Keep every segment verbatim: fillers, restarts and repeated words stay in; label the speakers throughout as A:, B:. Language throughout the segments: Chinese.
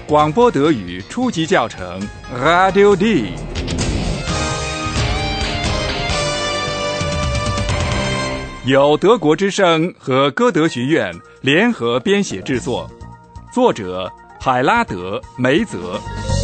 A: 广播德语初级教程 Radio D， 由德国之声和歌德学院联合编写制作，作者海拉德·梅泽。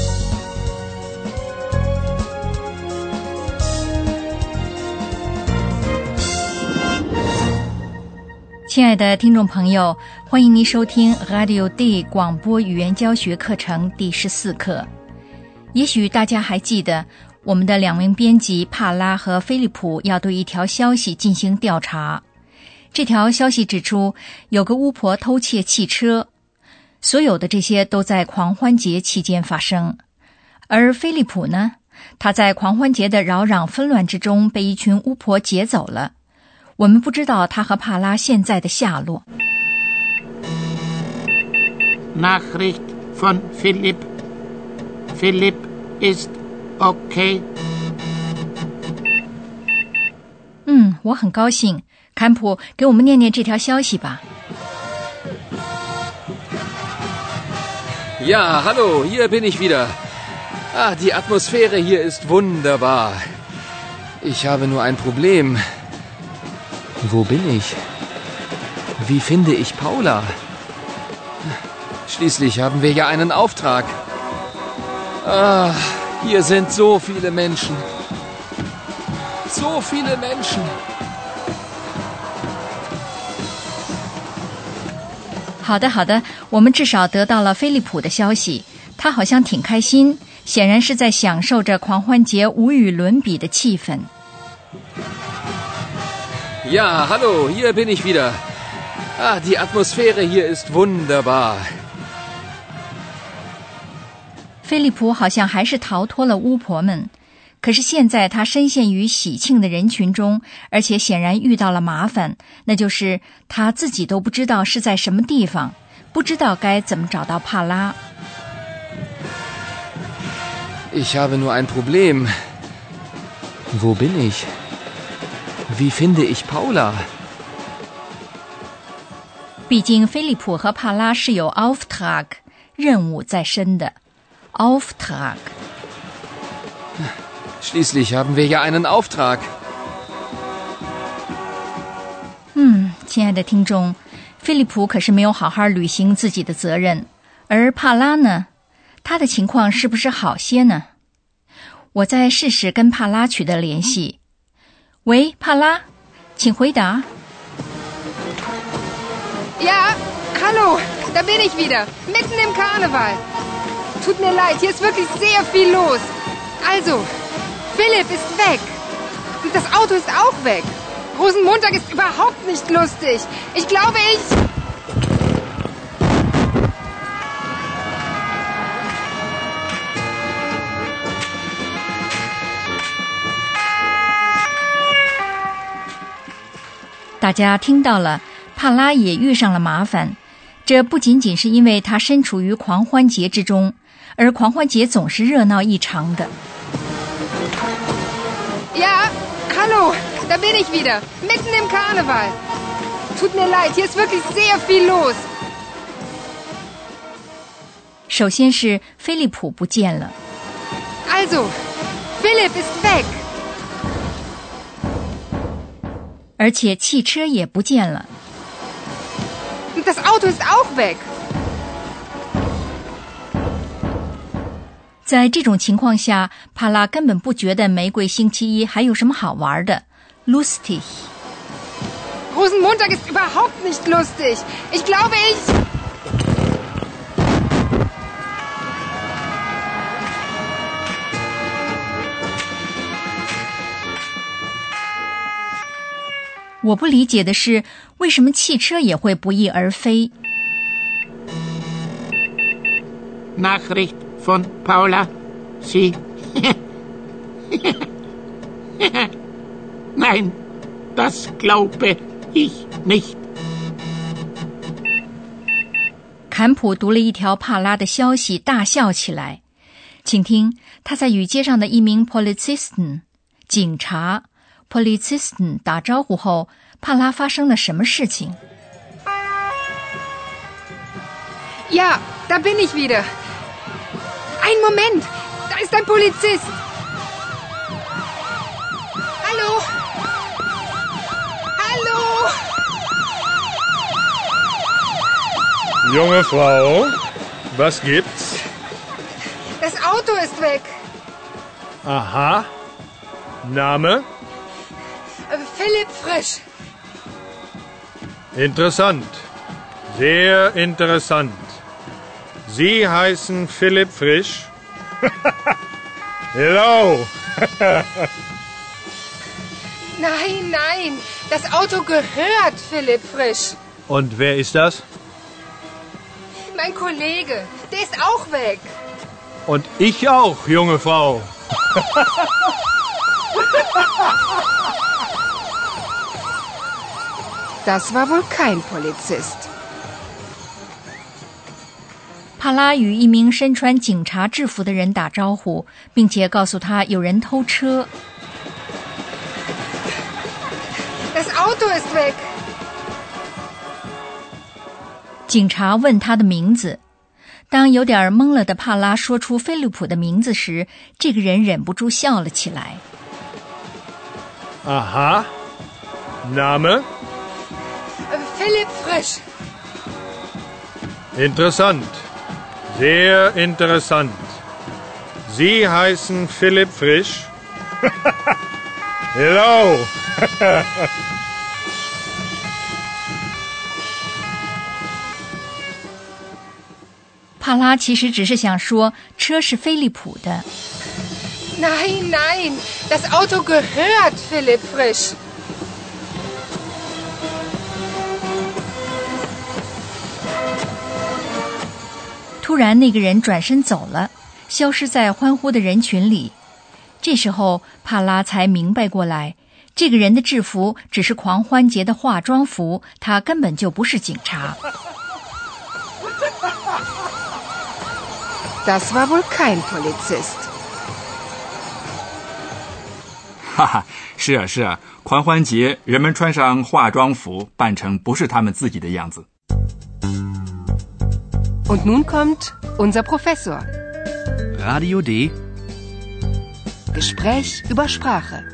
B: 亲爱的听众朋友，欢迎您收听 Radio D 广播语言教学课程第十四课。也许大家还记得，我们的两名编辑帕拉和菲利普要对一条消息进行调查。这条消息指出，有个巫婆偷窃汽车，所有的这些都在狂欢节期间发生。而菲利普呢，他在狂欢节的扰攘纷乱之中被一群巫婆劫走了。我们不知道他和帕拉现在的下落。
C: Nachricht von Philipp. Philipp ist okay.
B: 嗯，我很高兴。坎普，给我们念念这条消息吧。
D: Ja, hallo, hier bin ich wieder. Ah, die Atmosphäre hier ist wunderbar. Ich habe nur ein Problem.Wo bin ich? Wie finde ich Paula? Schließlich haben wir ja einen Auftrag. Ah, hier sind so viele Menschen. So viele Menschen.
B: 好的，好的，我们至少得到了菲利普的消息，他好像挺开心，显然是在享受着狂欢节无与伦比的气氛。
D: Ja, hallo, hier bin ich wieder. Ah, die Atmosphäre hier ist wunderbar.
B: 菲利普好像还是逃脱了巫婆们，可是现在他深陷于喜庆的人群中，而且显然遇到了麻烦，那就是他自己都不知道是在什么地方，不知道该怎么找到帕拉。
D: Ich habe nur ein Problem. Wo bin ich?Wie finde ich Paula?
B: 毕竟菲利普和帕拉是有 Auftrag 任务在身的 Auftrag。
D: Schließlich haben wir ja einen Auftrag.
B: 嗯，亲爱的听众，菲利普可是没有好好履行自己的责任，而帕拉呢，他的情况是不是好些呢？我在试试跟帕拉取得联系。喂，帕拉，请回答。
E: Ja, hallo, da bin ich wieder, mitten im Karneval. Tut mir leid, hier ist wirklich sehr viel los. Also, Philipp ist weg. Und das Auto ist auch weg. Rosenmontag ist überhaupt nicht lustig. Ich glaube, ich... 大家听到了，帕拉也遇上了麻烦。这不仅仅是因为他身处于狂欢节之中，而狂欢节总是热闹异常的。Ja, hallo, da bin ich wieder, mitten im Karneval. Tut mir leid, hier ist wirklich sehr viel los.
B: 首先是菲利普不见了。
E: Also, Philipp ist weg.
B: 而且汽车也不见了。
E: Das Auto ist auch weg.
B: 在这种情况下，帕拉根本不觉得玫瑰星期一还有什么好玩的。Lustig.
E: Rosenmontag ist überhaupt nicht lustig. Ich glaube, ich... 我不理解的是，为什么汽车也会不翼而飞？
C: Nachricht von Paula. Sie. Nein, das glaube ich nicht.
B: 坎普读了一条帕拉的消息，大笑起来。请听他在与街上的一名 Polizisten 警察 Polizisten 打招呼后，帕拉发生了什么事情？
E: Ja, da bin ich wieder. Ein Moment, da ist ein Polizist. Hallo? Hallo?
F: Junge Frau, was gibt's?
E: Das Auto ist weg.
F: Aha. Name?
E: Philipp Frisch.
F: Interessant. Sehr interessant. Sie heißen Philipp Frisch? Hello.
E: Nein, nein, das Auto gehört Philipp Frisch.
F: Und wer ist das?
E: Mein Kollege, der ist auch weg.
F: Und ich auch, junge Frau.
E: Das war wohl kein Polizist.
B: 帕拉与一名身穿警察制服的人打招呼，并且告诉他有人偷车。
E: Das Auto ist weg.
B: 警察问他的名字。当有点懵了的帕拉说出菲利普的名字时，这个人忍不住笑了起来。
F: Aha. Name?
E: Philipp Frisch.
F: Interessant. Sehr interessant. Sie heißen Philipp Frisch? Hello.
B: 帕拉其实只是想说车是飞利浦的。
E: Nein, nein, das Auto gehört Philipp Frisch.
B: 突然那个人转身走了，消失在欢呼的人群里。这时候帕拉才明白过来，这个人的制服只是狂欢节的化妆服，他根本就不是警察。
E: Das war wohl kein Polizist.
A: 哈哈，是啊是啊，狂欢节人们穿上化妆服，扮成不是他们自己的样子。
E: Und nun kommt unser Professor.
G: Radio D.
E: Gespräch über Sprache.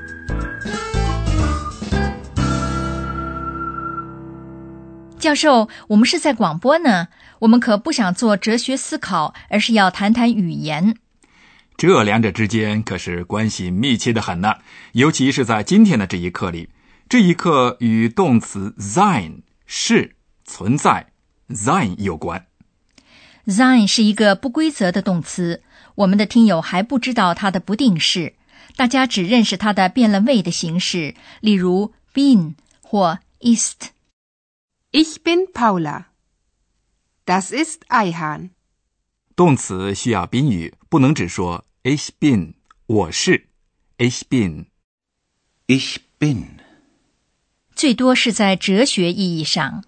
B: 教授，我们是在广播呢，我们可不想做哲学思考，而是要谈谈语言。
A: 这两者之间可是关系密切的很呢，尤其是在今天的这一课里，这一课与动词 sein 是存在 sein 有关。
B: sein 是一个不规则的动词，我们的听友还不知道它的不定式，大家只认识它的变了位的形式，例如 bin 或 ist。
E: Ich bin Paula. Das ist Ayhan.
A: 动词需要宾语，不能只说 ich bin 我是 ich bin
G: Ich bin.
B: 最多是在哲学意义上。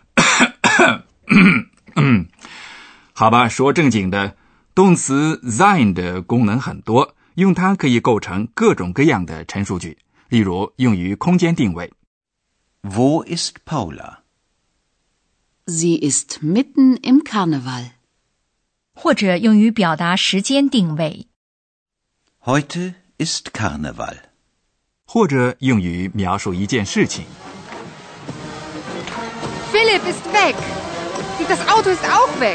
A: 好吧，说正经的，动词 sein 的功能很多，用它可以构成各种各样的陈述句，例如用于空间定位。
G: Wo ist Paula?
H: Sie ist mitten im Karneval.
B: 或者用于表达时间定位。
G: Heute ist Karneval.
A: 或者用于描述一件事情。
E: Philipp ist weg. Und das Auto ist auch weg.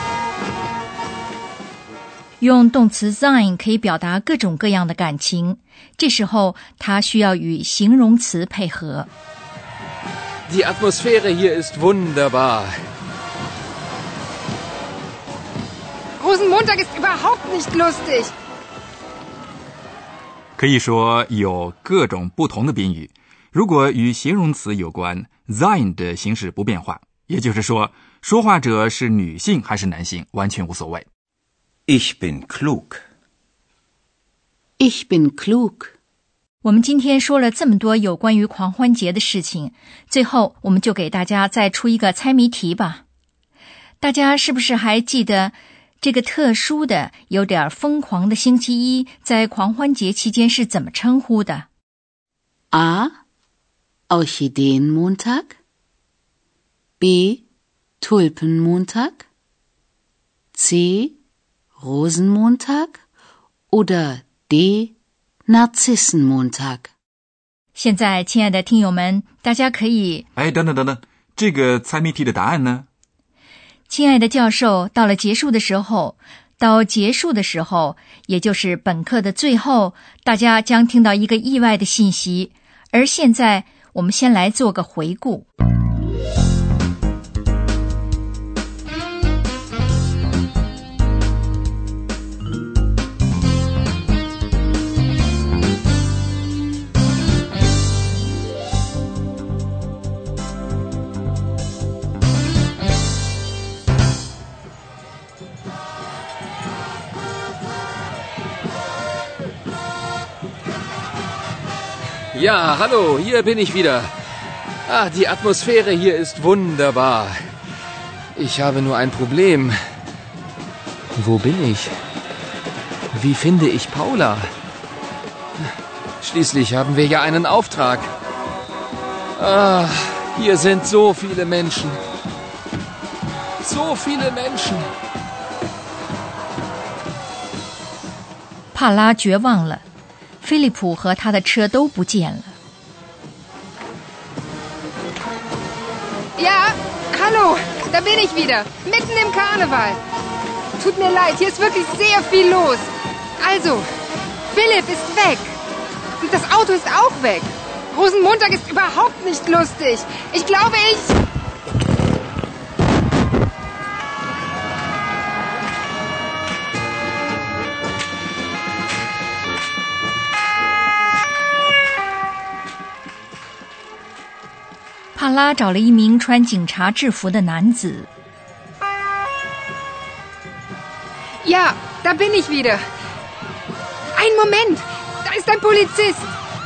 B: 用动词 sein 可以表达各种各样的感情，这时候它需要与形容词配合。
D: Die Atmosphäre hier ist wunderbar.
E: Rosenmontag ist überhaupt nicht lustig.
A: 可以说有各种不同的宾语，如果与形容词有关 sein 的形式不变化，也就是说说话者是女性还是男性完全无所谓。
G: Ich bin klug.
H: Ich bin klug.
B: 我们今天说了这么多有关于狂欢节的事情，最后我们就给大家再出一个猜谜题吧。大家是不是还记得这个特殊的有点疯狂的星期一在狂欢节期间是怎么称呼的？
H: A. Orchideenmontag. B. Tulpenmontag. C. Rosenmontag oder D. Narzissenmontag?
B: 现在，亲爱的听友们，大家可以……
A: 哎，等等等等，这个猜谜题的答案呢？
B: 亲爱的教授，到了结束的时候，到结束的时候，也就是本课的最后，大家将听到一个意外的信息。而现在，我们先来做个回顾。
D: Ja, hallo, hier bin ich wieder. Ah, die Atmosphäre hier ist wunderbar. Ich habe nur ein Problem. Wo bin ich? Wie finde ich Paula? Schließlich haben wir ja einen Auftrag. Ah, hier sind so viele Menschen. So viele Menschen.
B: 帕拉绝望了。菲利普和他的车都不见了。
E: Ja, hallo, da bin ich wieder, mitten im Karneval. Tut mir leid, hier ist wirklich sehr viel los. Also, Philipp ist weg. Und das Auto ist auch weg. Rosenmontag ist überhaupt nicht lustig. Ich glaube, ich...
B: 帕拉找了一名穿警察制服的男子。
E: Ja, da bin ich wieder. Ein Moment, da ist ein Polizist.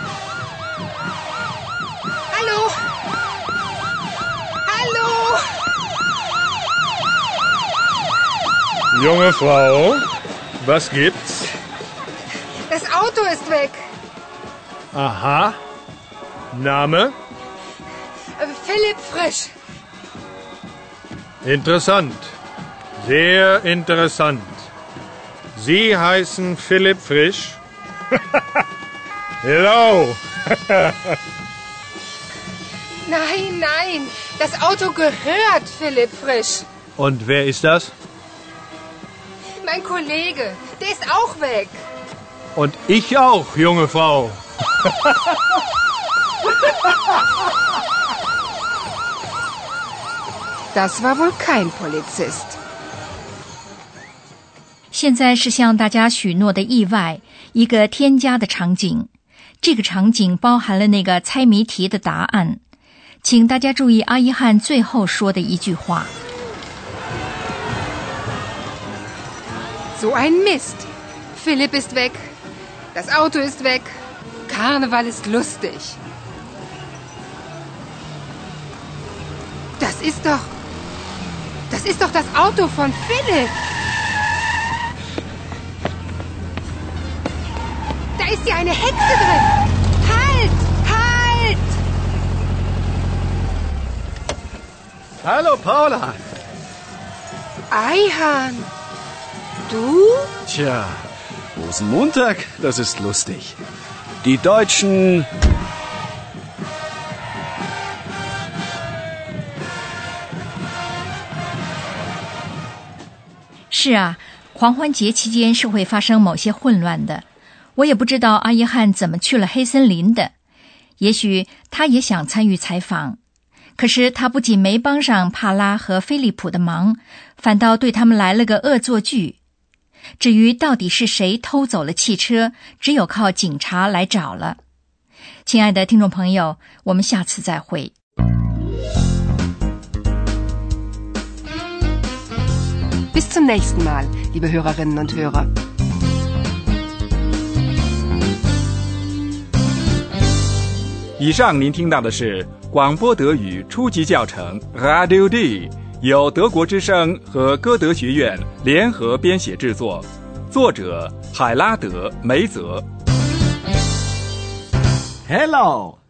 E: Hallo? Hallo?
F: Junge Frau, was gibt's?
E: Das Auto ist weg.
F: Aha. Name?
E: Philipp Frisch.
F: Interessant. Sehr interessant. Sie heißen Philipp Frisch? Hello.
E: Nein, nein. Das Auto gehört Philipp Frisch.
F: Und wer ist das?
E: Mein Kollege. Der ist auch weg.
F: Und ich auch, junge Frau.
E: Das war wohl kein Polizist.
B: 现在是向大家许诺的意外，一个添加的场景。这个场景包含了那个猜谜题的答案。请大家注意阿依汉最后说的一句话。
E: So ein Mist. Philipp ist weg. Das Auto ist weg. Karneval ist lustig. Das ist doch... Das ist doch das Auto von Philipp. Da ist ja eine Hexe drin. Halt! Halt!
I: Hallo, Paula.
E: Eihan. Du?
I: Tja, Rosenmontag, das ist lustig. Die Deutschen...
B: 是啊，狂欢节期间是会发生某些混乱的。我也不知道阿依汉怎么去了黑森林的，也许他也想参与采访，可是他不仅没帮上帕拉和菲利普的忙，反倒对他们来了个恶作剧。至于到底是谁偷走了汽车，只有靠警察来找了。亲爱的听众朋友，我们下次再会。
E: Bis zum nächsten Mal, liebe Hörerinnen und Hörer.
A: 以上您听到的是广播德语初级教程 Radio D， 由德国之声和歌德学院联合编写制作，作者海拉德·梅泽。
I: Hello.